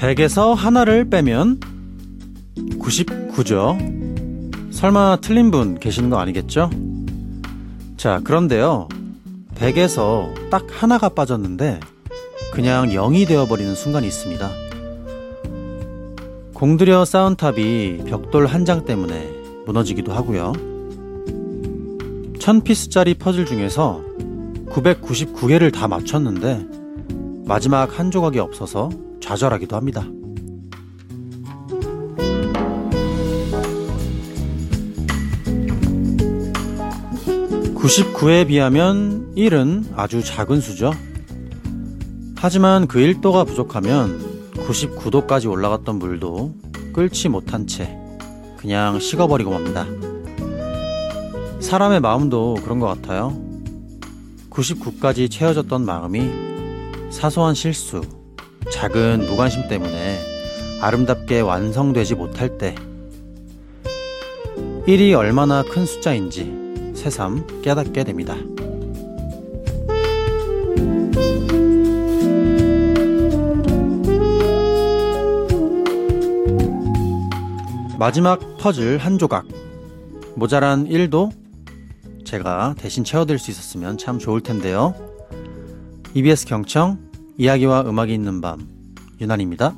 100에서 하나를 빼면 99죠. 설마 틀린 분 계시는 거 아니겠죠? 자, 그런데요. 100에서 딱 하나가 빠졌는데 그냥 0이 되어버리는 순간이 있습니다. 공들여 쌓은 탑이 벽돌 한 장 때문에 무너지기도 하고요. 1000피스짜리 퍼즐 중에서 999개를 다 맞췄는데 마지막 한 조각이 없어서 좌절하기도 합니다. 99에 비하면 1은 아주 작은 수죠. 하지만 그 1도가 부족하면 99도까지 올라갔던 물도 끓지 못한 채 그냥 식어버리고 맙니다. 사람의 마음도 그런 것 같아요. 99까지 채워졌던 마음이 사소한 실수, 작은 무관심 때문에 아름답게 완성되지 못할 때 1이 얼마나 큰 숫자인지 새삼 깨닫게 됩니다. 마지막 퍼즐 한 조각, 모자란 1도 제가 대신 채워드릴 수 있었으면 참 좋을 텐데요. EBS 경청, 이야기와 음악이 있는 밤, 유난입니다.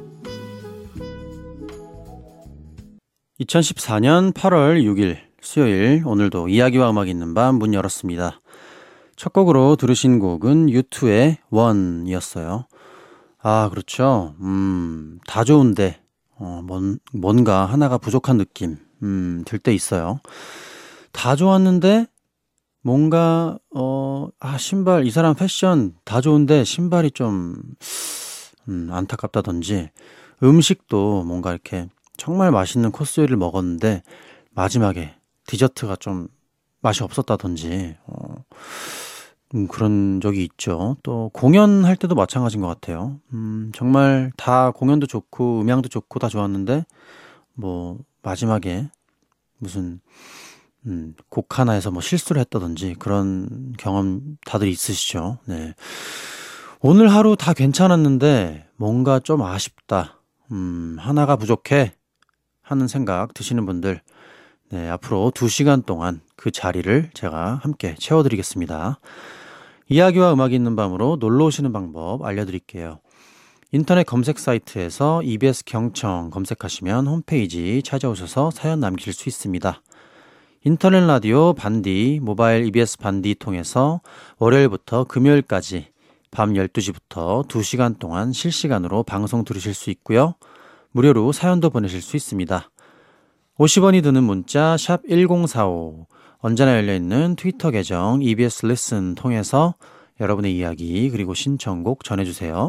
2014년 8월 6일 수요일, 오늘도 이야기와 음악이 있는 밤 문 열었습니다. 첫 곡으로 들으신 곡은 U2의 One이었어요. 아, 그렇죠. 다 좋은데 뭔가 하나가 부족한 느낌 들 때 있어요. 다 좋았는데 뭔가 신발, 이 사람 패션 다 좋은데 신발이 좀 안타깝다든지, 음식도 뭔가 이렇게 정말 맛있는 코스 요리를 먹었는데 마지막에 디저트가 좀 맛이 없었다든지 그런 적이 있죠. 또 공연할 때도 마찬가지인 것 같아요. 정말 다 공연도 좋고 음향도 좋고 다 좋았는데 뭐 마지막에 무슨 곡 하나에서 뭐 실수를 했다든지 그런 경험 다들 있으시죠. 네. 오늘 하루 다 괜찮았는데 뭔가 좀 아쉽다, 하나가 부족해 하는 생각 드시는 분들, 네, 앞으로 2시간 동안 그 자리를 제가 함께 채워드리겠습니다. 이야기와 음악이 있는 밤으로 놀러 오시는 방법 알려드릴게요. 인터넷 검색 사이트에서 EBS 경청 검색하시면 홈페이지 찾아오셔서 사연 남길 수 있습니다. 인터넷 라디오 반디, 모바일 EBS 반디 통해서 월요일부터 금요일까지 밤 12시부터 2시간 동안 실시간으로 방송 들으실 수 있고요. 무료로 사연도 보내실 수 있습니다. 50원이 드는 문자 샵 1045, 언제나 열려있는 트위터 계정 EBS Listen 통해서 여러분의 이야기 그리고 신청곡 전해주세요.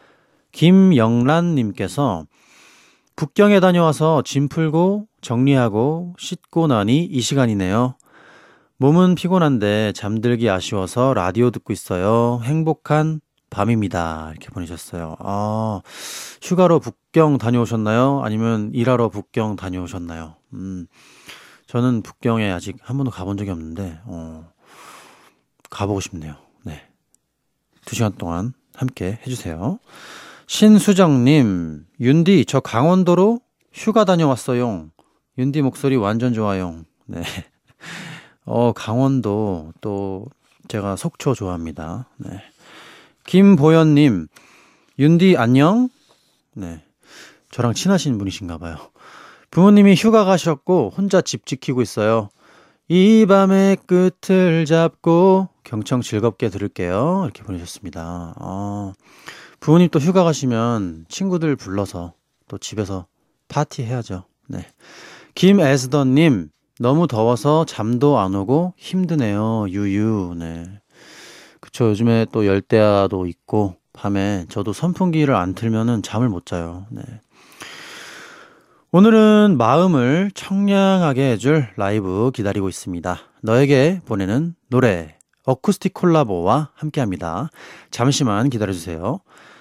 김영란님께서 북경에 다녀와서 짐 풀고 정리하고 씻고 나니 이 시간이네요. 몸은 피곤한데 잠들기 아쉬워서 라디오 듣고 있어요. 행복한 밤입니다. 이렇게 보내셨어요. 아, 휴가로 북경 다녀오셨나요? 아니면 일하러 북경 다녀오셨나요? 저는 북경에 아직 한 번도 가본 적이 없는데 가보고 싶네요. 네, 2시간 동안 함께 해주세요. 신수정님, 윤디 저 강원도로 휴가 다녀왔어요. 윤디 목소리 완전 좋아요. 네. 강원도 또 제가 속초 좋아합니다. 네. 김보현님, 윤디 안녕? 네, 저랑 친하신 분이신가 봐요. 부모님이 휴가 가셨고 혼자 집 지키고 있어요. 이 밤의 끝을 잡고 경청 즐겁게 들을게요. 이렇게 보내셨습니다. 부모님 또 휴가 가시면 친구들 불러서 또 집에서 파티해야죠. 네. 김에스더님, 너무 더워서 잠도 안 오고 힘드네요. 유유. 네. 그쵸. 요즘에 또 열대야도 있고 밤에 저도 선풍기를 안 틀면은 잠을 못 자요. 네. 오늘은 마음을 청량하게 해줄 라이브 기다리고 있습니다. 너에게 보내는 노래, 어쿠스틱 콜라보와 함께합니다. 잠시만 기다려주세요.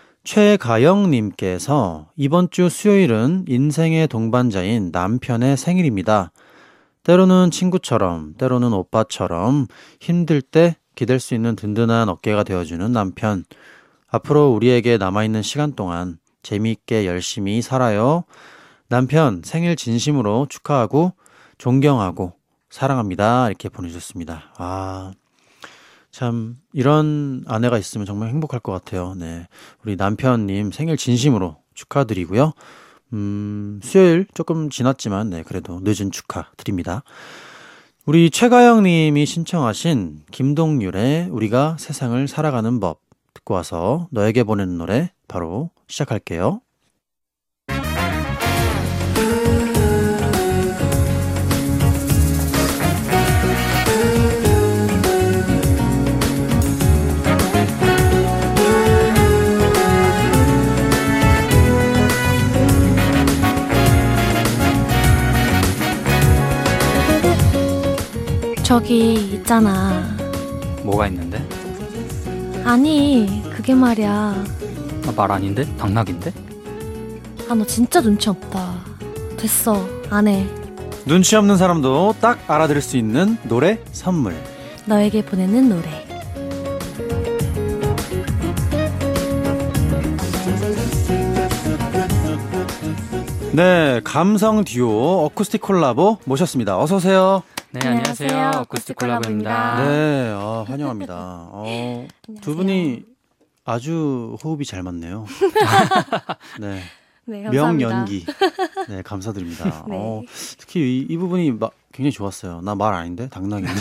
최가영님께서 이번 주 수요일은 인생의 동반자인 남편의 생일입니다. 때로는 친구처럼, 때로는 오빠처럼 힘들 때 기댈 수 있는 든든한 어깨가 되어주는 남편. 앞으로 우리에게 남아있는 시간 동안 재미있게 열심히 살아요. 남편 생일 진심으로 축하하고 존경하고 사랑합니다. 이렇게 보내주셨습니다. 참 이런 아내가 있으면 정말 행복할 것 같아요. 네, 우리 남편님 생일 진심으로 축하드리고요. 수요일 조금 지났지만 네, 그래도 늦은 축하드립니다. 우리 최가영 님이 신청하신 김동률의 우리가 세상을 살아가는 법 듣고 와서 너에게 보내는 노래 바로 시작할게요. 저기 있잖아. 뭐가 있는데? 아니 그게 말이야. 말 아닌데? 당락인데? 너 진짜 눈치 없다. 됐어 안 해. 눈치 없는 사람도 딱 알아들을 수 있는 노래 선물. 너에게 보내는 노래. 네, 감성 듀오 어쿠스틱 콜라보 모셨습니다. 어서 오세요. 네, 안녕하세요. 어쿠스틱 콜라보입니다. 네, 환영합니다. 두 분이 아주 호흡이 잘 맞네요. 네, 네, 감사합니다. 명연기. 네, 감사드립니다. 네. 특히 이 부분이 굉장히 좋았어요. 나 말 아닌데? 당당인데?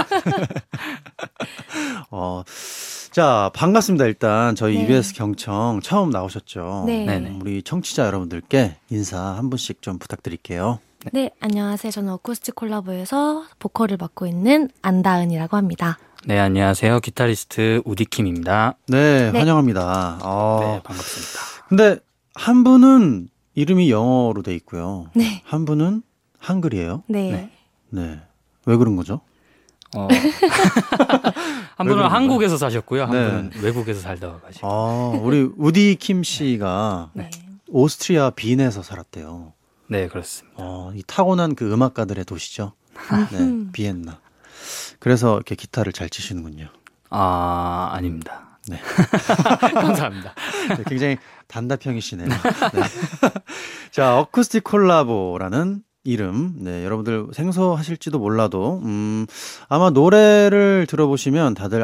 자, 반갑습니다. 일단 저희 네. EBS 경청 처음 나오셨죠? 네. 네네. 우리 청취자 여러분들께 인사 한 분씩 좀 부탁드릴게요. 네, 안녕하세요. 저는 어쿠스틱 콜라보에서 보컬을 맡고 있는 안다은이라고 합니다. 네, 안녕하세요. 기타리스트 우디킴입니다. 네, 네. 환영합니다. 네, 반갑습니다. 근데 한 분은 이름이 영어로 돼 있고요. 네. 한 분은 한글이에요. 네. 네. 네. 왜 그런 거죠? 한 왜 분은 그런 한국에서 사셨고요. 한 네. 분은 외국에서 살다가 가지고. 우리 우디 킴 씨가 네. 오스트리아 빈에서 살았대요. 네, 그렇습니다. 이 타고난 그 음악가들의 도시죠. 네, 비엔나. 그래서 이렇게 기타를 잘 치시는군요. 아닙니다. 네. 감사합니다. 네, 굉장히 단답형이시네요. 네. 자, 어쿠스틱 콜라보라는 이름, 네, 여러분들 생소하실지도 몰라도, 아마 노래를 들어보시면 다들,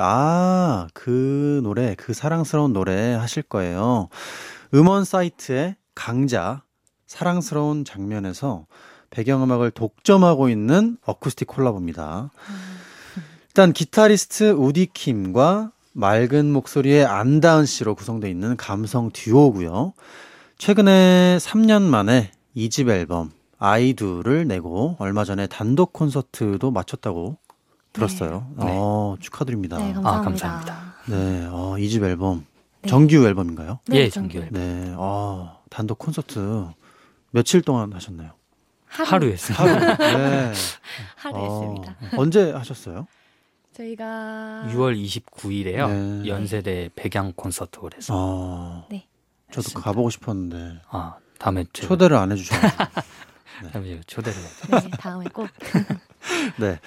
그 노래, 그 사랑스러운 노래 하실 거예요. 음원 사이트의 강자, 사랑스러운 장면에서 배경음악을 독점하고 있는 어쿠스틱 콜라보입니다. 일단 기타리스트 우디킴과 맑은 목소리의 안다은 씨로 구성되어 있는 감성 듀오고요. 최근에 3년 만에 2집 앨범 아이두를 내고 얼마 전에 단독 콘서트도 마쳤다고 들었어요. 네. 축하드립니다. 네, 감사합니다. 감사합니다. 네, 2집 앨범 네. 정규 앨범인가요? 네, 예, 정규. 정규. 네, 단독 콘서트 며칠 동안 하셨나요? 하루 했습니다. 하루. 네. 하루 했습니다. 언제 하셨어요? 저희가 6월 29일에요. 네. 연세대 백양 콘서트 그래서. 네. 저도 했습니다. 가보고 싶었는데 다음에 제가 초대를 안 해주셔가지고. 다음에 제가 초대를 네, 다음에 꼭. 네.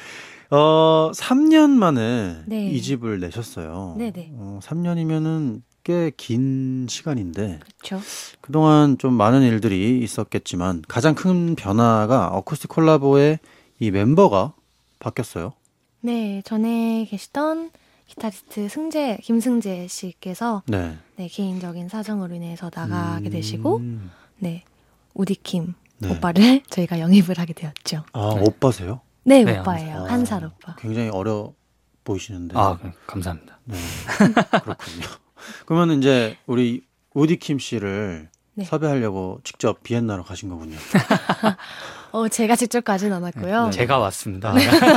3년 만에 네. 이 집을 내셨어요. 네네. 3년이면은 꽤 긴 시간인데 그렇죠. 그동안 좀 많은 일들이 있었겠지만 가장 큰 변화가 어쿠스틱 콜라보의 이 멤버가 바뀌었어요. 네, 전에 계시던 기타리스트 김승재 씨께서 네. 네, 개인적인 사정으로 인해서 나가게 되시고 네, 우디킴 네. 오빠를 저희가 영입을 하게 되었죠. 오빠세요? 네, 네, 오빠예요. 아, 한 살 오빠. 굉장히 어려 보이시는데. 감사합니다. 네. 그렇군요. 그러면 이제 우리 우디킴 씨를 네. 섭외하려고 직접 비엔나로 가신 거군요. 제가 직접 가진 않았고요. 네. 제가 왔습니다.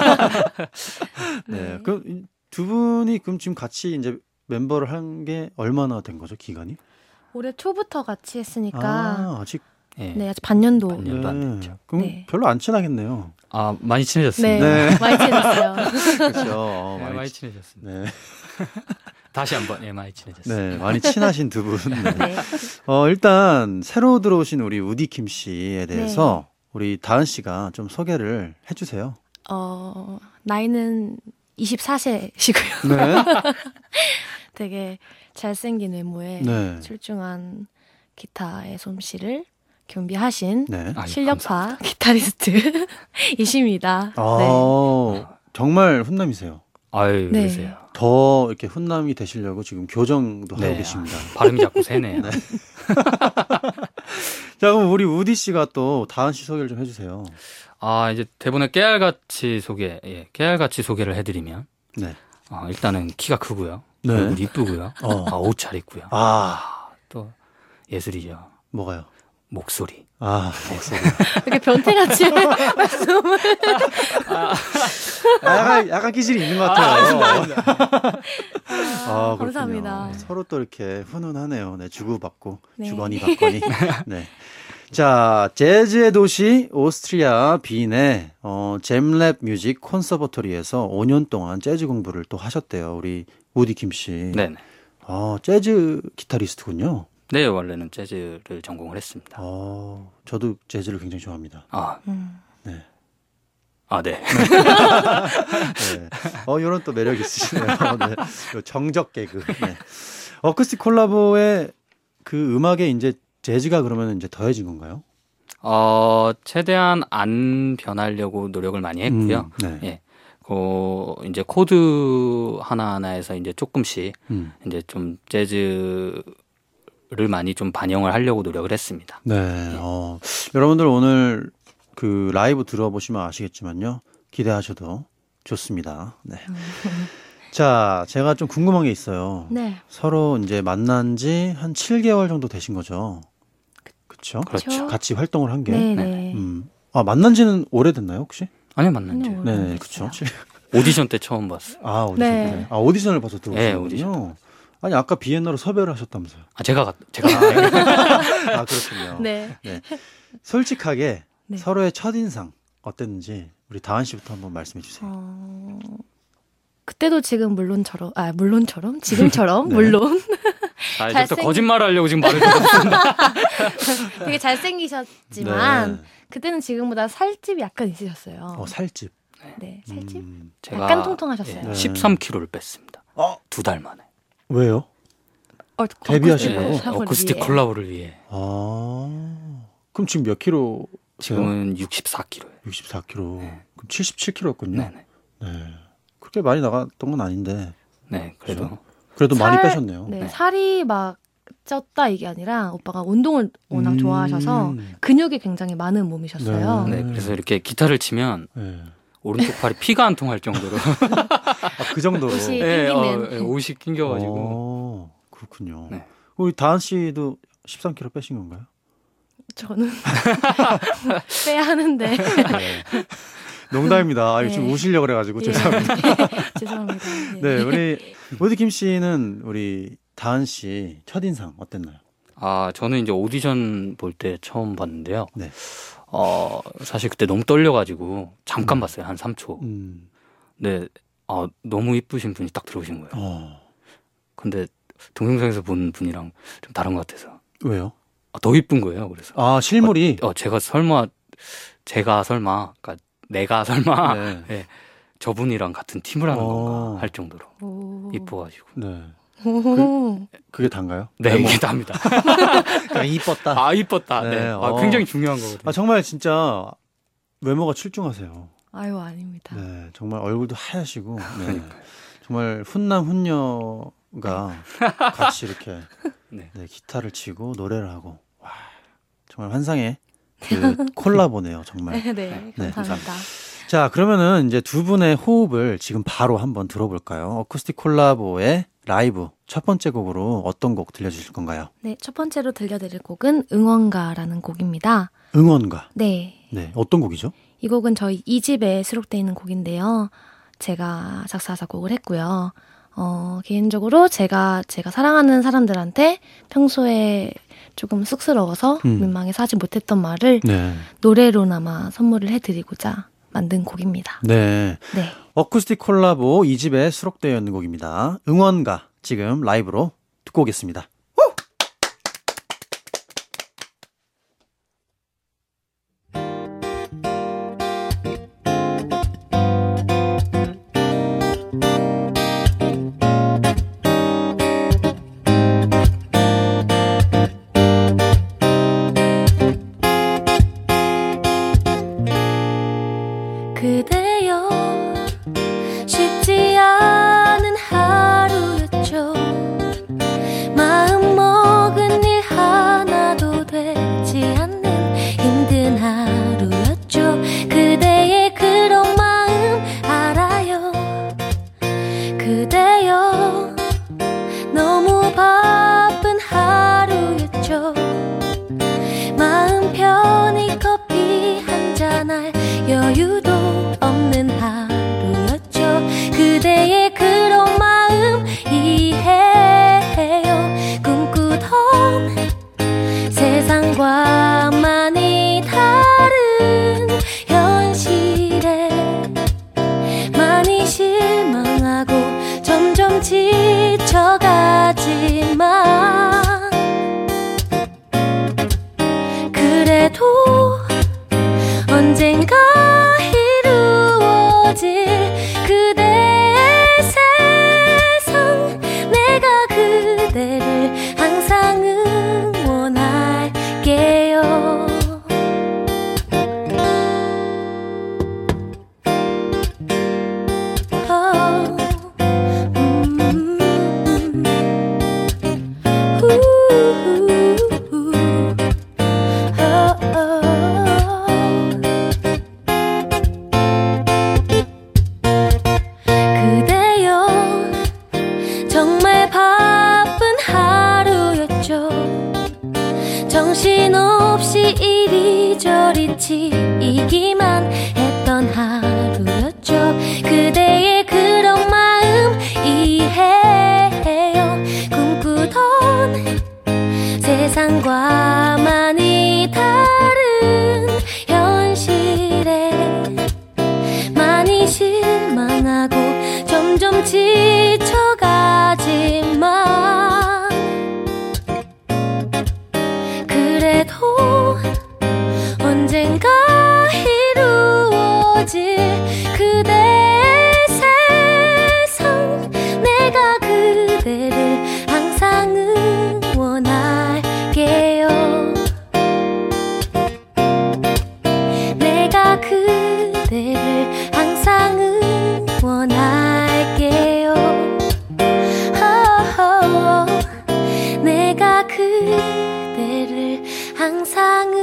네. 그럼 두 분이 그럼 지금 같이 이제 멤버를 한 게 얼마나 된 거죠, 기간이? 올해 초부터 같이 했으니까 아직 예. 네, 아직 반년도. 반년. 안 됐죠. 그럼 네. 별로 안 친하겠네요. 많이 친해졌습니다. 네, 네. 많이 지냈어요. 그렇죠. 네, 많이 많이 친해졌습니다. 네. 다시 한번 많이 친해졌습니다. 네, 많이 친하신 두 분. 네. 네. 일단 새로 들어오신 우리 우디킴 씨에 대해서 우리 다은 씨가 좀 소개를 해주세요. 나이는 24세시고요. 네. 되게 잘생긴 외모에 네. 출중한 기타의 솜씨를 겸비하신 네. 실력파 기타리스트이십니다. 네. 정말 훈남이세요. 아유, 네. 그러세요. 더 이렇게 훈남이 되시려고 지금 교정도 하고 네. 계십니다. 발음이 자꾸 세네요. 네. 자, 그럼 우리 우디 씨가 또 다은 씨 소개를 좀 해주세요. 이제 대본의 깨알같이 소개를 해드리면, 네. 일단은 키가 크고요. 네. 얼굴 이쁘고요. 옷 잘 입고요. 또 예술이죠. 뭐가요? 목소리. 목소리. 이렇게 변태같이 말씀을. 약간 기질이 있는 것 같아요. 그렇군요. 감사합니다. 서로 또 이렇게 훈훈하네요. 네, 주고받고, 네. 주거니 받거니. 네. 자, 재즈의 도시 오스트리아 빈의 잼랩 뮤직 콘서버토리에서 5년 동안 재즈 공부를 또 하셨대요. 우리 우디 김 씨. 네네. 재즈 기타리스트군요. 네, 원래는 재즈를 전공을 했습니다. 저도 재즈를 굉장히 좋아합니다. 네. 네. 네. 이런 또 매력 있으시네요. 네. 정적 개그. 네. 어쿠스틱 콜라보의 그 음악에 이제 재즈가 그러면 이제 더해진 건가요? 최대한 안 변하려고 노력을 많이 했고요. 네. 예. 이제 코드 하나하나에서 이제 조금씩 이제 좀 재즈를 많이 좀 반영을 하려고 노력을 했습니다. 네. 여러분들 오늘 그 라이브 들어보시면 아시겠지만요. 기대하셔도 좋습니다. 네. 자, 제가 좀 궁금한 게 있어요. 네. 서로 이제 만난 지 한 7개월 정도 되신 거죠? 그렇죠? 그렇죠. 같이 활동을 한 게. 네. 만난 지는 오래됐나요, 혹시? 아니요, 만난 지. 아니요. 네, 그렇죠. 오디션 때 처음 봤어요. 오디션. 네. 네. 오디션을 봐서 네, 들어오셨군요. 오디션. 아니, 아까 비엔나로 섭외를 하셨다면서요? 제가 그렇군요. 네. 네. 솔직하게 네. 서로의 첫인상 어땠는지 우리 다은 씨부터 한번 말씀해 주세요. 그때도 물론처럼 지금처럼 네. 물론 이제부터 거짓말을 하려고 지금 말을 들었습니다. 되게 잘생기셨지만 네. 그때는 지금보다 살집이 약간 있으셨어요. 살집. 네, 살집. 제가 약간 통통하셨어요. 예, 네. 13kg를 뺐습니다. 2달 만에. 왜요? 데뷔하시려고? 어쿠스틱 콜라보를 위해. 그럼 지금 몇 킬로? 지금은 64kg예요. 64kg. 네. 그럼 77kg였군요. 네네. 네. 그렇게 많이 나갔던 건 아닌데. 네, 그래도. 그래도 많이 빼셨네요. 네, 네. 살이 막 쪘다 이게 아니라 오빠가 운동을 워낙 좋아하셔서 근육이 굉장히 많은 몸이셨어요. 네, 그래서 이렇게 기타를 치면 네. 오른쪽 팔이 피가 안 통할 정도로. 그 정도로. 옷이 네, 낑기는. 옷이 낑겨가지고. 그렇군요. 네. 우리 다은 씨도 13kg 빼신 건가요? 저는 빼야 하는데. 네. 농담입니다. 네. 지금 우시려고 그래가지고 예. 죄송합니다. 죄송합니다. 네, 우리 우디 김 씨는 우리 다은 씨 첫인상 어땠나요? 저는 이제 오디션 볼 때 처음 봤는데요. 네. 사실 그때 너무 떨려가지고 잠깐 봤어요. 한 3초. 네, 너무 이쁘신 분이 딱 들어오신 거예요. 근데 동영상에서 본 분이랑 좀 다른 것 같아서. 왜요? 더 이쁜 거예요. 그래서. 실물이. 제가 설마, 그러니까 내가 설마 네. 네, 저분이랑 같은 팀을 하는 건가 할 정도로 오. 이뻐가지고. 네. 오. 그게 단가요? 네, 이게 답니다. 그냥 이뻤다. 이뻤다. 네. 네. 굉장히 중요한 거거든요. 정말 진짜 외모가 출중하세요. 아유, 아닙니다. 네, 정말 얼굴도 하얗시고. 네. 그러니까요. 정말 훈남 훈녀가 같이 이렇게 네. 네, 기타를 치고 노래를 하고. 와, 정말 환상의 그 콜라보네요, 정말. 네, 네. 감사합니다. 자, 그러면은 이제 두 분의 호흡을 지금 바로 한번 들어볼까요? 어쿠스틱 콜라보의 라이브 첫 번째 곡으로 어떤 곡 들려주실 건가요? 네, 첫 번째로 들려드릴 곡은 응원가라는 곡입니다. 응원가. 네, 네, 어떤 곡이죠? 이 곡은 저희 2집에 수록되어 있는 곡인데요. 제가 작사, 작곡을 했고요. 개인적으로 제가 사랑하는 사람들한테 평소에 조금 쑥스러워서 민망해서 하지 못했던 말을 네. 노래로나마 선물을 해드리고자 만든 곡입니다. 네. 네. 어쿠스틱 콜라보 2집에 수록되어 있는 곡입니다. 응원가 지금 라이브로 듣고 오겠습니다. 정신없이 이리저리 치이기만 했던 하루였죠. 그대의 그런 마음 이해해요. 꿈꾸던 세상과 많이 다른 현실에 많이 실망하고 점점 지쳐가지만 그래도 언젠가 이루어질 그대의 세상 내가 그대를 항상 응원할게요. 내가 그대를 항상 응원할게요. 내가 그대를 항상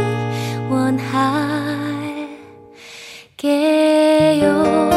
응원할게요.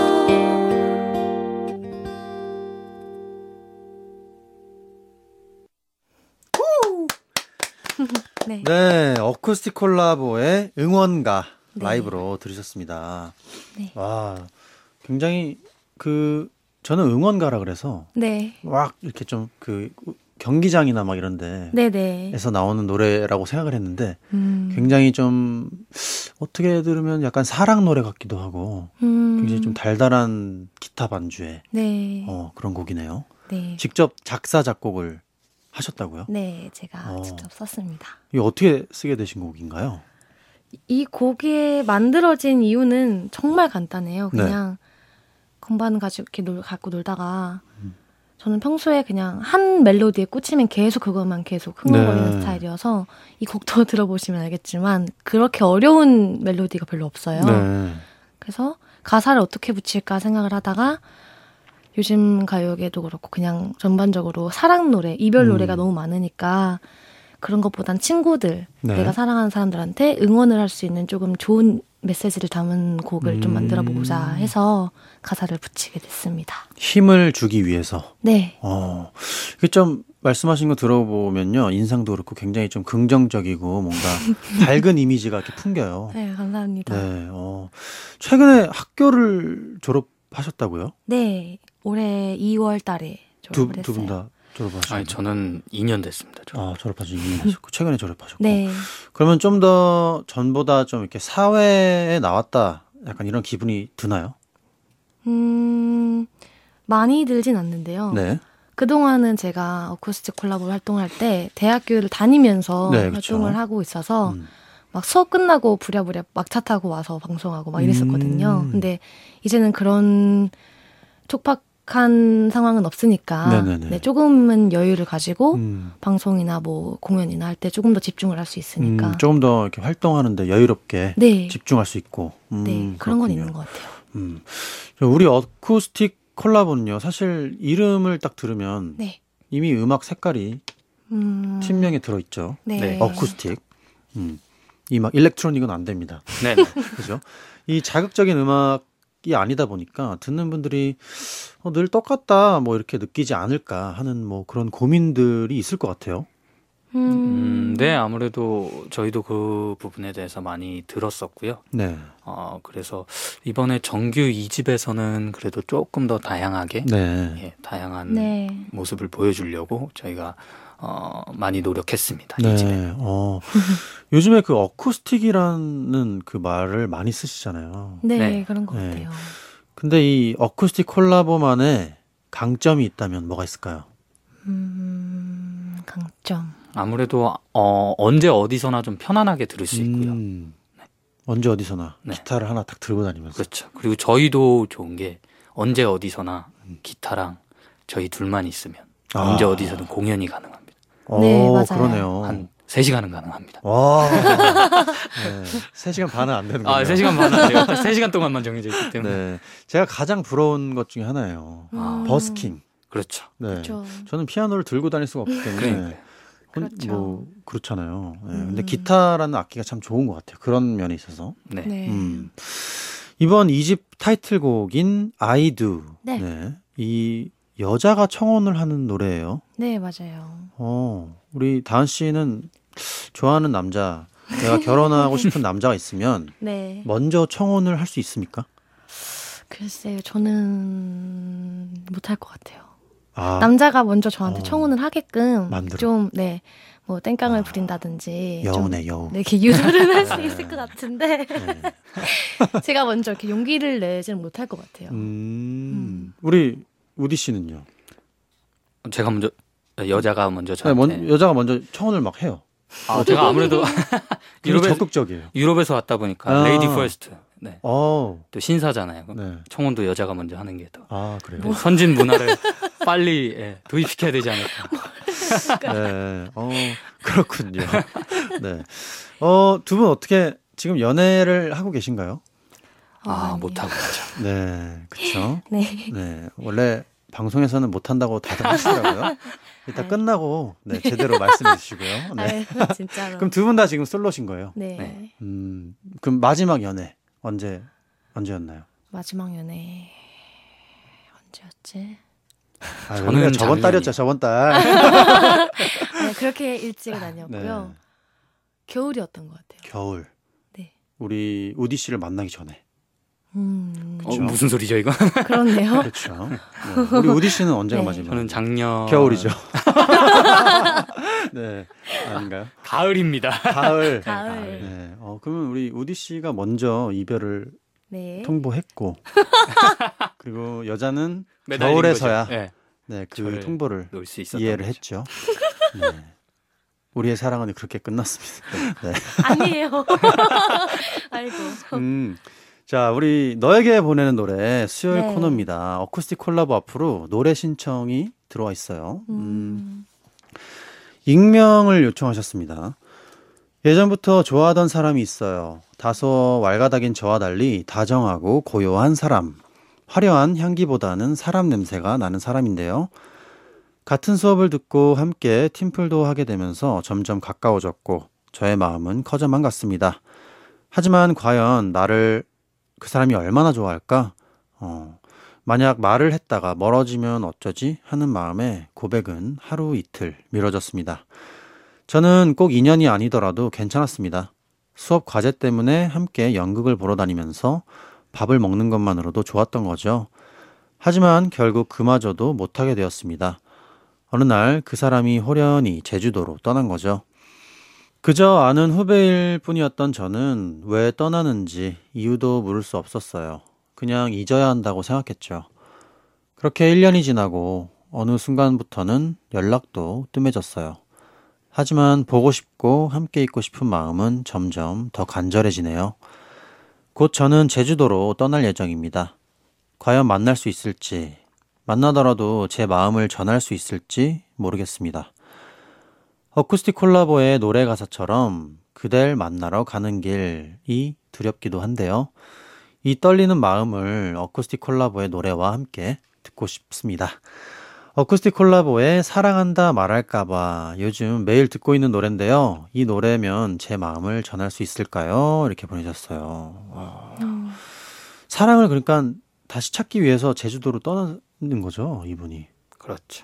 네. 네, 어쿠스틱 콜라보의 응원가 네. 라이브로 들으셨습니다. 네. 와, 굉장히 저는 응원가라 그래서 네. 막 이렇게 좀 경기장이나 막 이런데 네네. 에서 나오는 노래라고 생각을 했는데 굉장히 좀 어떻게 들으면 약간 사랑 노래 같기도 하고 굉장히 좀 달달한 기타 반주에 네. 그런 곡이네요. 네. 직접 작사 작곡을 하셨다고요? 네, 제가 직접 썼습니다. 이게 어떻게 쓰게 되신 곡인가요? 이 곡이 만들어진 이유는 정말 간단해요. 그냥 건반 가지고 이렇게 갖고 놀다가 저는 평소에 그냥 한 멜로디에 꽂히면 계속 그것만 계속 흥얼거리는 스타일이어서 이 곡도 들어보시면 알겠지만 그렇게 어려운 멜로디가 별로 없어요. 네. 그래서 가사를 어떻게 붙일까 생각을 하다가 요즘 가요계도 그렇고 그냥 전반적으로 사랑 노래, 이별 노래가 너무 많으니까 그런 것보단 친구들, 내가 사랑하는 사람들한테 응원을 할 수 있는 조금 좋은 메시지를 담은 곡을 좀 만들어보고자 해서 가사를 붙이게 됐습니다. 힘을 주기 위해서. 네. 이게 좀 말씀하신 거 들어보면요, 인상도 그렇고 굉장히 좀 긍정적이고 뭔가 밝은 이미지가 이렇게 풍겨요. 네, 감사합니다. 네. 최근에 학교를 졸업하셨다고요? 네, 올해 2월 달에 졸업을 했어요. 두 분 다 졸업하셨나요? 아니, 저는 2년 됐습니다. 졸업하신 2년 하셨고 최근에 졸업하셨고. 네. 그러면 좀 더 전보다 좀 이렇게 사회에 나왔다 약간 이런 기분이 드나요? 많이 들진 않는데요. 네. 그동안은 제가 어쿠스틱 콜라보 활동할 때 대학교를 다니면서 네, 그렇죠. 활동을 하고 있어서 막 수업 끝나고 부랴부랴 막차 타고 와서 방송하고 막 이랬었거든요. 근데 이제는 그런 촉박한 상황은 없으니까 네, 조금은 여유를 가지고 방송이나 뭐 공연이나 할 때 조금 더 집중을 할 수 있으니까 조금 더 이렇게 활동하는데 여유롭게 네. 집중할 수 있고 네, 그런 건 있는 것 같아요. 우리 어쿠스틱 콜라보는요, 사실 이름을 딱 들으면 네. 이미 음악 색깔이 팀명에 들어있죠. 네. 어쿠스틱. 이 막 일렉트로닉은 안 됩니다. 네. 그죠? 이 자극적인 음악이 아니다 보니까 듣는 분들이 늘 똑같다 뭐 이렇게 느끼지 않을까 하는 뭐 그런 고민들이 있을 것 같아요. 네, 아무래도 저희도 그 부분에 대해서 많이 들었었고요. 네. 그래서 이번에 정규 2집에서는 그래도 조금 더 다양하게 다양한 모습을 보여주려고 저희가 많이 노력했습니다. 이 집에. 요즘에 그 어쿠스틱이라는 그 말을 많이 쓰시잖아요. 네, 그런 것 같아요. 근데 이 어쿠스틱 콜라보만의 강점이 있다면 뭐가 있을까요? 강점. 아무래도 언제 어디서나 좀 편안하게 들을 수 있고요. 언제 어디서나 기타를 하나 딱 들고 다니면서. 그렇죠. 그리고 저희도 좋은 게 언제 어디서나 기타랑 저희 둘만 있으면 언제 어디서든 공연이 가능합니다. 네, 맞아요. 그러네요. 한 3시간은 가능합니다. 와. 네, 3시간 반은 안 되는 거예요. 3시간 반은 안 돼요. 3시간 동안만 정해져 있기 때문에. 네. 제가 가장 부러운 것 중에 하나예요. 버스킹. 그렇죠. 네. 그렇죠. 저는 피아노를 들고 다닐 수가 없기 때문에 그렇죠. 뭐 그렇잖아요. 네. 근데 기타라는 악기가 참 좋은 것 같아요. 그런 면에 있어서. 네. 이번 2집 타이틀곡인 I Do. 네. 이 여자가 청혼을 하는 노래예요. 네, 맞아요. 우리 다은 씨는 좋아하는 남자, 내가 결혼하고 싶은 남자가 있으면 네. 먼저 청혼을 할 수 있습니까? 글쎄요, 저는 못할 것 같아요. 아, 남자가 먼저 저한테 청혼을 하게끔 만들어. 좀, 네, 뭐 땡깡을 부린다든지 여우네, 좀, 여우. 네, 이렇게 유도를 할 수 있을 것 같은데 네. 제가 먼저 이렇게 용기를 내지는 못할 것 같아요. 우리 우디 씨는요? 제가 먼저 여자가 먼저 저한테 여자가 먼저 청혼을 막 해요. 제가 아무래도 적극적이에요. 유럽에서 왔다 보니까 레이디 퍼스트. 네. 또 신사잖아요. 네. 청혼도 여자가 먼저 하는 게 더. 그래요? 선진 문화를 빨리 도입시켜야 되지 않을까. 네. 그렇군요. 네. 두 분 어떻게 지금 연애를 하고 계신가요? 못하고 있죠. 네. 그렇죠. 네. 네. 원래 방송에서는 못한다고 다들 하시더라고요. 이따 끝나고 제대로 말씀해 주시고요. 네. 아유, 진짜로. 그럼 두 분 다 지금 솔로신 거예요? 네. 그럼 마지막 연애 언제였나요? 마지막 연애 언제였지? 저는 저번 달이었죠. 저번 달. 네, 그렇게 일찍은 아니었고요. 네. 겨울이었던 것 같아요. 겨울. 네. 우리 우디 씨를 만나기 전에. 그쵸? 무슨 소리죠 이거? 그렇네요. 그렇죠. 네. 우리 우디 씨는 언제가 네. 마지막? 저는 작년 겨울이죠. 네, 아닌가요? 가을입니다. 가을. 가을. 네. 그러면 우리 우디 씨가 먼저 이별을 네. 통보했고, 그리고 여자는 매달린 겨울에서야 거죠. 네, 그 저를 통보를 놓을 수 있었던 이해를 거죠. 했죠. 네. 우리의 사랑은 그렇게 끝났습니다. 네. 아니에요. 아이고. 자, 우리 너에게 보내는 노래 수요일 네. 코너입니다. 어쿠스틱 콜라보 앞으로 노래 신청이 들어와 있어요. 익명을 요청하셨습니다. 예전부터 좋아하던 사람이 있어요. 다소 왈가닥인 저와 달리 다정하고 고요한 사람. 화려한 향기보다는 사람 냄새가 나는 사람인데요. 같은 수업을 듣고 함께 팀플도 하게 되면서 점점 가까워졌고 저의 마음은 커져만 갔습니다. 하지만 과연 나를 그 사람이 얼마나 좋아할까? 만약 말을 했다가 멀어지면 어쩌지? 하는 마음에 고백은 하루 이틀 미뤄졌습니다. 저는 꼭 인연이 아니더라도 괜찮았습니다. 수업 과제 때문에 함께 연극을 보러 다니면서 밥을 먹는 것만으로도 좋았던 거죠. 하지만 결국 그마저도 못하게 되었습니다. 어느 날 그 사람이 호련히 제주도로 떠난 거죠. 그저 아는 후배일 뿐이었던 저는 왜 떠나는지 이유도 물을 수 없었어요. 그냥 잊어야 한다고 생각했죠. 그렇게 1년이 지나고 어느 순간부터는 연락도 뜸해졌어요. 하지만 보고 싶고 함께 있고 싶은 마음은 점점 더 간절해지네요. 곧 저는 제주도로 떠날 예정입니다. 과연 만날 수 있을지, 만나더라도 제 마음을 전할 수 있을지 모르겠습니다. 어쿠스틱 콜라보의 노래 가사처럼 그댈 만나러 가는 길이 두렵기도 한데요. 이 떨리는 마음을 어쿠스틱 콜라보의 노래와 함께 듣고 싶습니다. 어쿠스틱 콜라보의 사랑한다 말할까봐 요즘 매일 듣고 있는 노래인데요. 이 노래면 제 마음을 전할 수 있을까요? 이렇게 보내셨어요. 사랑을 그러니까 다시 찾기 위해서 제주도로 떠나는 거죠, 이분이. 그렇죠.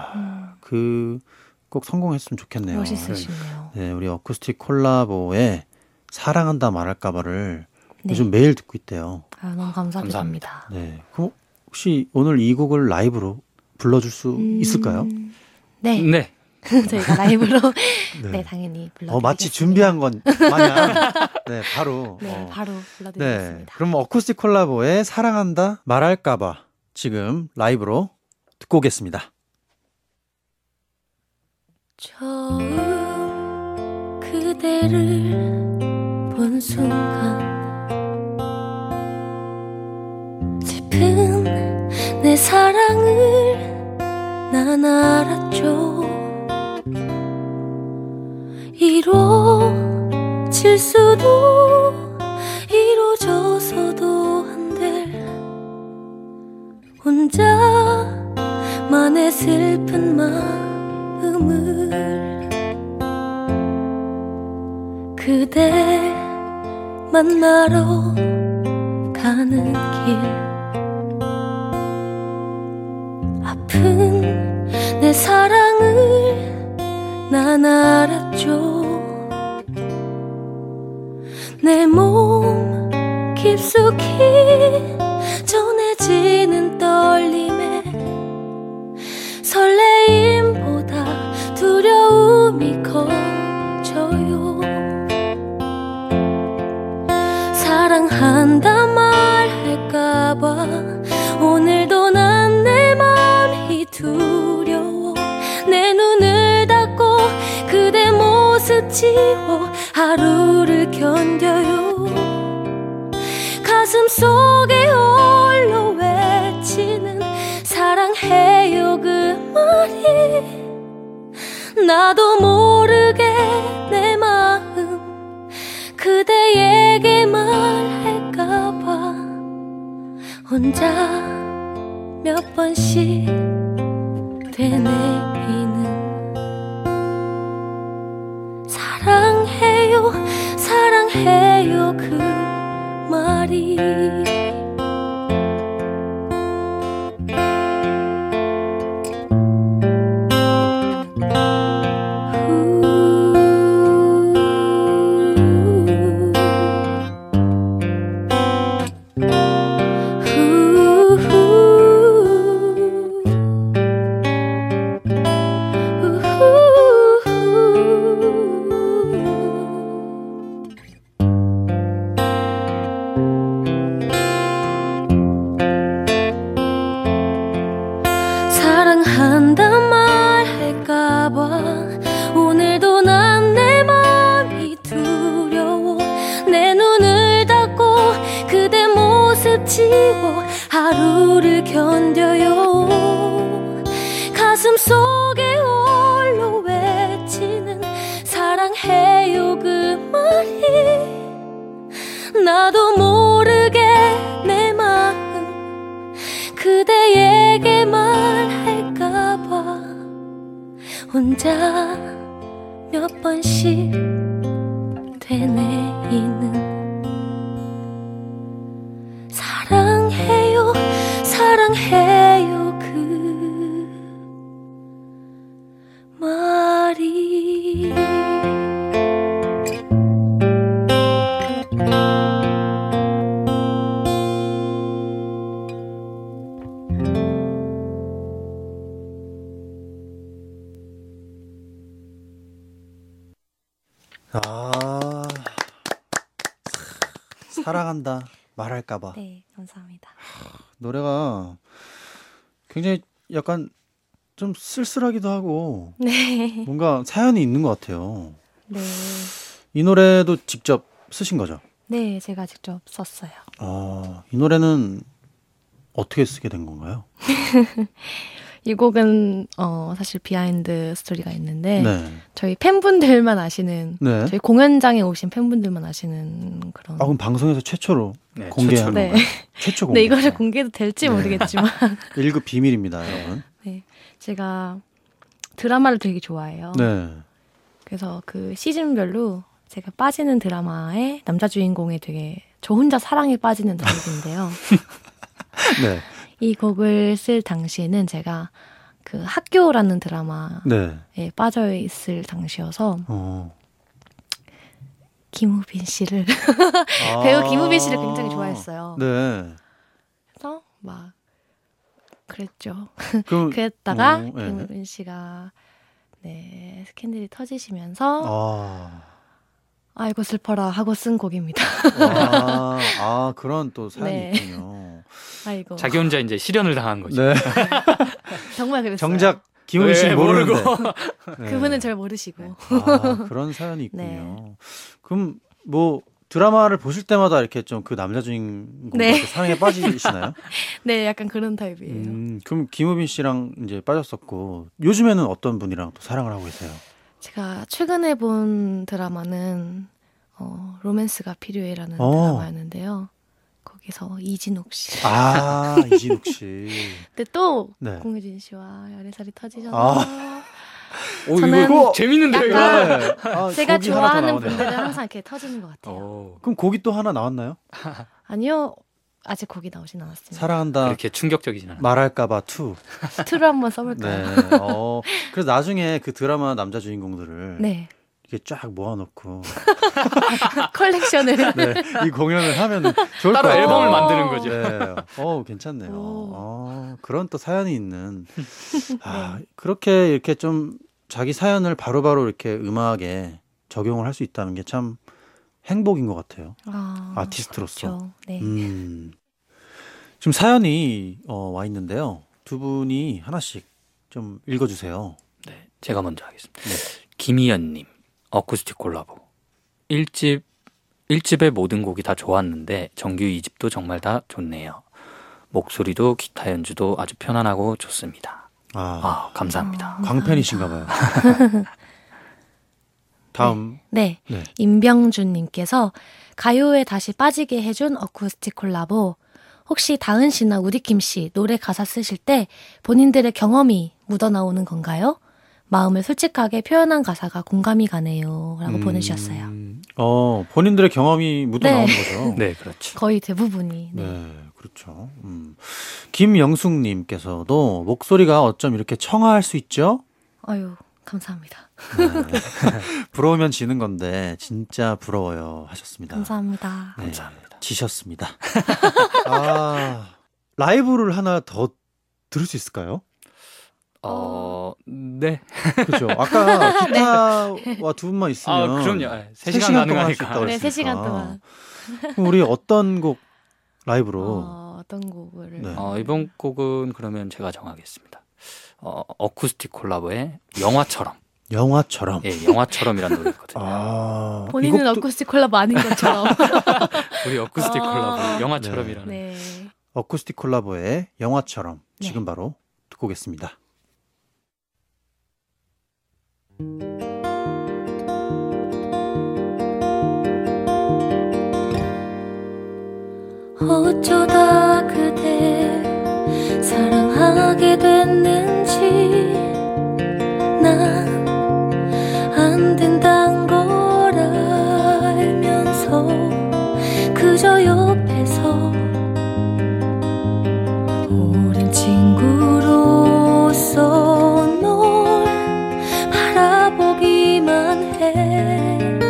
꼭 성공했으면 좋겠네요. 멋있으시네요. 네, 우리 어쿠스틱 콜라보의 사랑한다 말할까봐를 네. 요즘 매일 듣고 있대요. 너무 감사드립니다. 네, 그럼 혹시 오늘 이 곡을 라이브로 불러줄 수 있을까요? 네. 네. 저희가 라이브로 네. 네, 당연히 불러드리겠습니다. 마치 준비한 건 마냥 네, 바로. 네, 바로 네, 불러드리겠습니다. 그럼 어쿠스틱 콜라보의 사랑한다 말할까봐 지금 라이브로 듣고 오겠습니다. 처음 그대를 본 순간 슬픈 내 사랑을 난 알았죠. 이루어질 수도 이루어져서도 안 될 혼자만의 슬픈 마음을 그대 만나러 가는 길 아픈 내 사랑을 난 알았죠. 내 몸 깊숙이 전해지는 떨림에 설레임보다 두려움이 커져요. 사랑한다 말할까봐 오늘도 난 내 맘이 두려워. 내 눈을 닫고 그대 모습 지워 하루를 견뎌요. 가슴 속에 홀로 외치는 사랑해요 그 말이 나도 모르게 내 마음 그대에게 말할까봐 혼자 몇 번씩 되뇌이는 사랑해요 사랑해요 그 말이 사랑한다 말할까봐 오늘도 난 내 맘이 두려워. 내 눈을 닫고 그대 모습 지워 하루를 견뎌요. 가슴 속에 홀로 외치는 사랑해요 그 말이 나도 모르게 내 마음 그대에게 말할까봐 혼자 몇 번씩 되뇌이는 사랑해요 사랑해요 그 말이 아, 사랑한다 말할까봐. 네, 감사합니다. 노래가 굉장히 약간 좀 쓸쓸하기도 하고 네. 뭔가 사연이 있는 것 같아요. 네. 이 노래도 직접 쓰신 거죠? 네, 제가 직접 썼어요. 이 노래는 어떻게 쓰게 된 건가요? 이 곡은 사실 비하인드 스토리가 있는데 네. 저희 팬분들만 아시는 네. 저희 공연장에 오신 팬분들만 아시는 그런 그럼 방송에서 최초로 네, 공개한 네. 건가요? 최초 공개. 네, 이거를 공개도 될지 네. 모르겠지만 1급 비밀입니다, 여러분. 네, 제가 드라마를 되게 좋아해요. 네. 그래서 그 시즌별로 제가 빠지는 드라마의 남자 주인공에 되게 저 혼자 사랑에 빠지는 타입인데요. 네. 이 곡을 쓸 당시에는 제가 그 학교라는 드라마에 네. 빠져 있을 당시여서 김우빈 씨를 배우 김우빈 씨를 굉장히 좋아했어요. 네. 그래서 막 그랬죠. 그럼, 그랬다가 네. 김우빈 씨가 스캔들이 터지시면서 아이고 슬퍼라 하고 쓴 곡입니다. 그런 또 사연이 네. 있군요. 아이고. 자기 혼자 이제 실현을 당한 거죠. 네. 정말 그랬어요. 정작 김우빈 씨는 모르는데. 네. 그분은 절 모르시고. 그런 사연이 있군요. 네. 그럼 뭐 드라마를 보실 때마다 이렇게 좀 그 남자 주인공 네. 사랑에 빠지시나요? 네, 약간 그런 타입이에요. 그럼 김우빈 씨랑 이제 빠졌었고 요즘에는 어떤 분이랑 또 사랑을 하고 계세요? 제가 최근에 본 드라마는 로맨스가 필요해라는 드라마였는데요. 거기서 이진욱 씨. 이진욱 씨. 근데 또 네. 공효진 씨와 열애살이 터지셔서 저는 이거 재밌는데요. 약간 제가 좋아하는 분들은 항상 이렇게 터지는 것 같아요. 그럼 곡이 또 하나 나왔나요? 아니요. 아직 곡이 나오진 않았습니다. 사랑한다. 그렇게 충격적이진 않아요. 말할까봐 2. 2를 한번 써볼까요? 네. 그래서 나중에 그 드라마 남자 주인공들을 네. 이게 쫙 모아놓고 컬렉션을 네, 이 공연을 하면 좋을 것 따로 같아요. 앨범을 만드는 거죠. 네. 괜찮네요. 그런 또 사연이 있는. 그렇게 이렇게 좀 자기 사연을 바로바로 이렇게 음악에 적용을 할 수 있다는 게 참 행복인 것 같아요. 아티스트로서. 그렇죠. 네. 지금 사연이 와 있는데요. 두 분이 하나씩 좀 읽어주세요. 네, 제가 먼저 하겠습니다. 김희연님, 어쿠스틱 콜라보. 1집의 모든 곡이 다 좋았는데 정규 2집도 정말 다 좋네요. 목소리도 기타 연주도 아주 편안하고 좋습니다. 감사합니다. 광팬이신가 봐요. 다음. 네. 임병준님께서 가요에 다시 빠지게 해준 어쿠스틱 콜라보. 혹시 다은 씨나 우리킴 씨 노래 가사 쓰실 때 본인들의 경험이 묻어나오는 건가요? 마음을 솔직하게 표현한 가사가 공감이 가네요. 라고 보내주셨어요. 본인들의 경험이 묻어나오는 거죠. 네, 그렇죠. 거의 대부분이. 네, 그렇죠. 김영숙님께서도 목소리가 어쩜 이렇게 청아할 수 있죠? 아유, 감사합니다. 부러우면 지는 건데 진짜 부러워요 하셨습니다. 감사합니다. 네, 감사합니다. 지셨습니다. 라이브를 하나 더 들을 수 있을까요? 네. 그렇죠. 아까 기타와 두 분만 있으면 그럼요. 3시간 동안 할 수 있다고 네, 그랬으니까. 3시간 동안. 그럼 우리 어떤 곡 라이브로? 어떤 곡을? 네. 이번 곡은 그러면 제가 정하겠습니다. 어쿠스틱 콜라보의 영화처럼. 영화처럼. 예, 영화처럼이라는 노래거든요. 본인은 어쿠스틱 콜라보 아닌 것처럼. 우리 어쿠스틱 콜라보 영화처럼이라는. 네. 어쿠스틱 콜라보의 영화처럼 지금 바로 듣고 오겠습니다. 어쩌다 그대 사랑하게 됐는지 난 안 된단 걸 알면서 그저 옆에서 오랜 친구로서 널 바라보기만 해.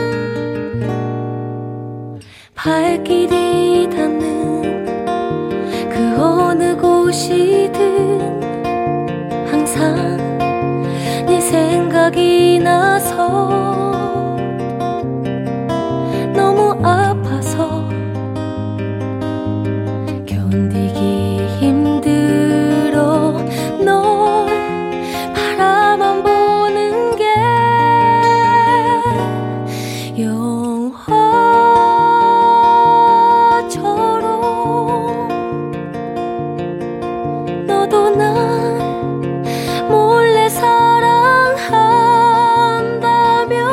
발길이 닿는 그 어느 곳이든 항상 네 생각이 나서 너무 아파서 견디기 힘들어 널 바라만 보는 게 영화처럼 너도 날 몰래 사랑한다면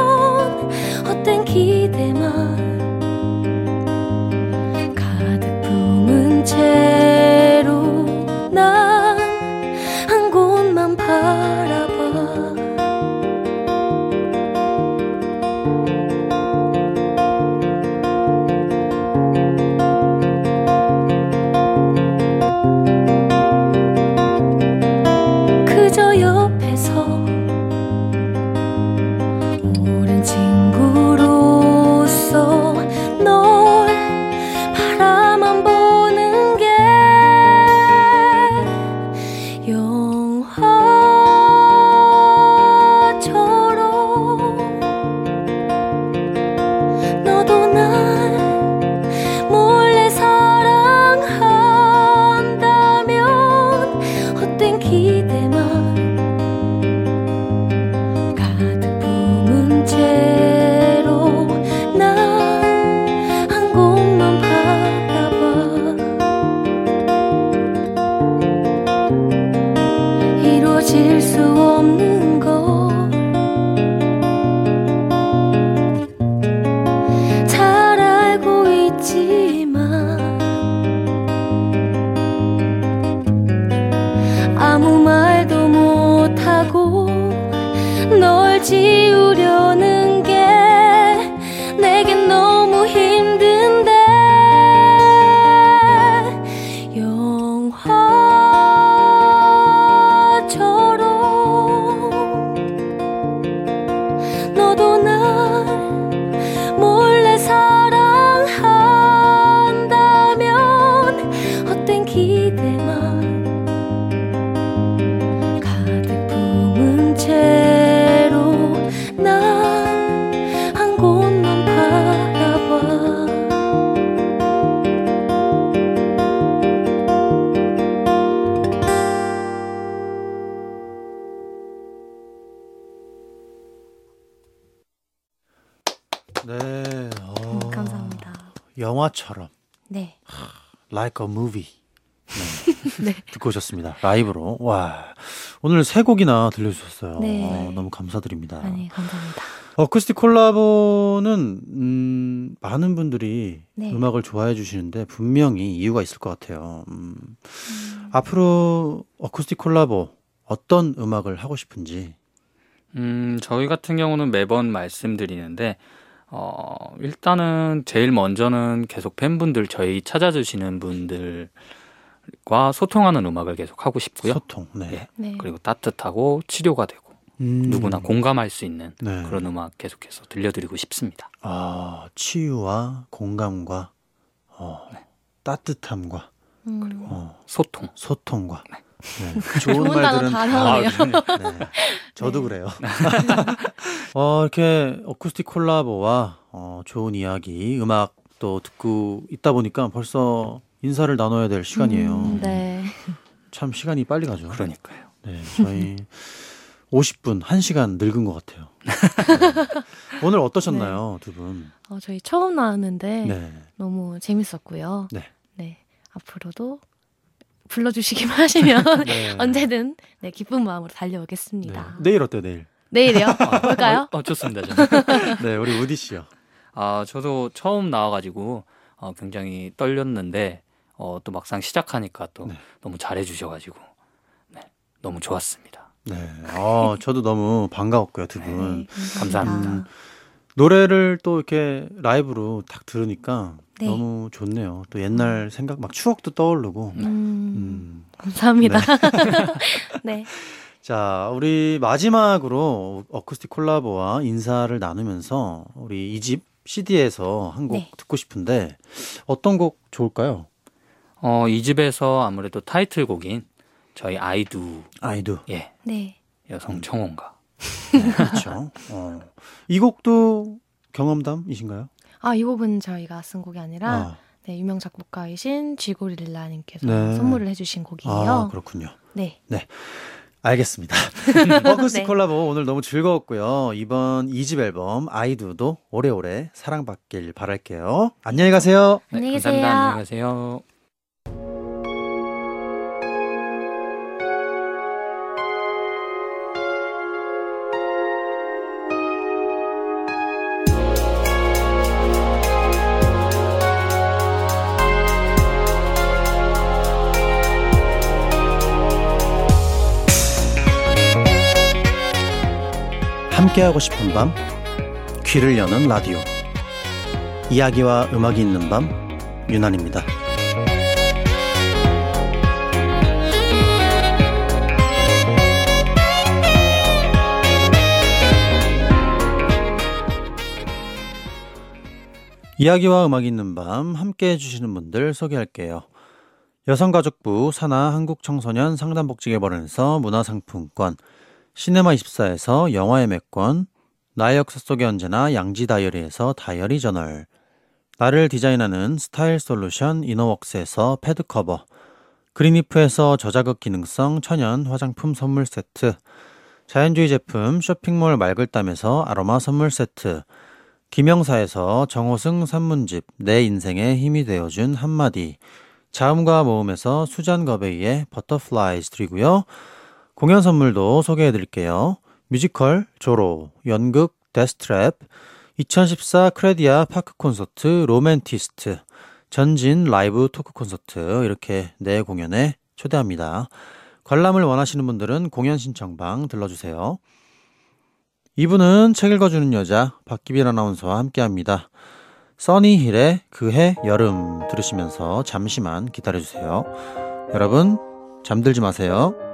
네. 감사합니다. 영화처럼. 네. Like a movie. 네. 듣고 오셨습니다. 라이브로. 와, 오늘 3곡이나 들려주셨어요. 네. 너무 감사드립니다. 아니, 감사합니다. 어쿠스틱 콜라보는 많은 분들이 네. 음악을 좋아해 주시는데 분명히 이유가 있을 것 같아요. 앞으로 어쿠스틱 콜라보 어떤 음악을 하고 싶은지. 저희 같은 경우는 매번 말씀드리는데 일단은 제일 먼저는 계속 팬분들, 저희 찾아주시는 분들과 소통하는 음악을 계속 하고 싶고요. 소통. 네. 예. 네. 그리고 따뜻하고 치료가 되고 누구나 공감할 수 있는 그런 음악 계속해서 들려드리고 싶습니다. 치유와 공감과 따뜻함과 그리고 소통과 네. 좋은 말들은 다 나오네요. 네. 저도 그래요. 이렇게 어쿠스틱 콜라보와 좋은 이야기, 음악도 듣고 있다 보니까 벌써 인사를 나눠야 될 시간이에요. 네. 참 시간이 빨리 가죠. 그러니까요. 네, 저희 50분, 1시간 늙은 것 같아요. 네. 오늘 어떠셨나요, 두 분? 저희 처음 나왔는데 네. 너무 재밌었고요. 네. 네. 앞으로도 불러주시기만 하시면 네. 언제든 네, 기쁜 마음으로 달려오겠습니다. 내일 어때요, 내일? 내일이요? 볼까요? 좋습니다. 저는. 네, 우리 우디 씨요. 저도 처음 나와가지고 굉장히 떨렸는데 또 막상 시작하니까 또 너무 잘해주셔가지고 너무 좋았습니다. 네, 저도 너무 반가웠고요, 두 분. 네, 감사합니다. 노래를 또 이렇게 라이브로 딱 들으니까 네. 너무 좋네요. 또 옛날 생각, 막 추억도 떠오르고. 감사합니다. 네. 자, 우리 마지막으로 어쿠스틱 콜라보와 인사를 나누면서 우리 이 집 CD에서 한 곡 듣고 싶은데 어떤 곡 좋을까요? 이 집에서 아무래도 타이틀곡인 저희 아이두. 예. 네. 여성 청혼가. 네, 그렇죠. 이 곡도 경험담이신가요? 이 곡은 저희가 쓴 곡이 아니라 네, 유명 작곡가이신 쥐고릴라님께서 네. 선물을 해주신 곡이에요. 그렇군요. 네. 네. 알겠습니다. 어쿠스틱 네. 콜라보 오늘 너무 즐거웠고요. 이번 2집 앨범 아이두도 오래오래 사랑받길 바랄게요. 안녕히 가세요. 안녕히 계세요. 감사합니다. 안녕히 가세요. 함께하고 싶은 밤, 귀를 여는 라디오. 이야기와 음악이 있는 밤, 유난입니다. 이야기와 음악이 있는 밤 함께 해주시는 분들 소개할게요. 여성가족부 산하 한국청소년 상담복지개발원에서 문화상품권, 시네마24에서 영화 예매권, 나의 역사 속의 언제나 양지다이어리에서 다이어리 저널, 나를 디자인하는 스타일 솔루션 이너웍스에서 패드커버, 그린리프에서 저자극 기능성 천연 화장품 선물 세트, 자연주의 제품 쇼핑몰 말글담에서 아로마 선물 세트, 김영사에서 정호승 산문집 내 인생에 힘이 되어준 한마디, 자음과 모음에서 수잔거베이의 버터플라이즈 드리고요. 공연 선물도 소개해드릴게요. 뮤지컬 조로, 연극 데스트랩, 2014 크레디아 파크 콘서트 로맨티스트, 전진 라이브 토크 콘서트 이렇게 4공연에 초대합니다. 관람을 원하시는 분들은 공연 신청방 들러주세요. 2부는 책 읽어주는 여자 박기빈 아나운서와 함께합니다. 써니힐의 그해 여름 들으시면서 잠시만 기다려주세요. 여러분 잠들지 마세요.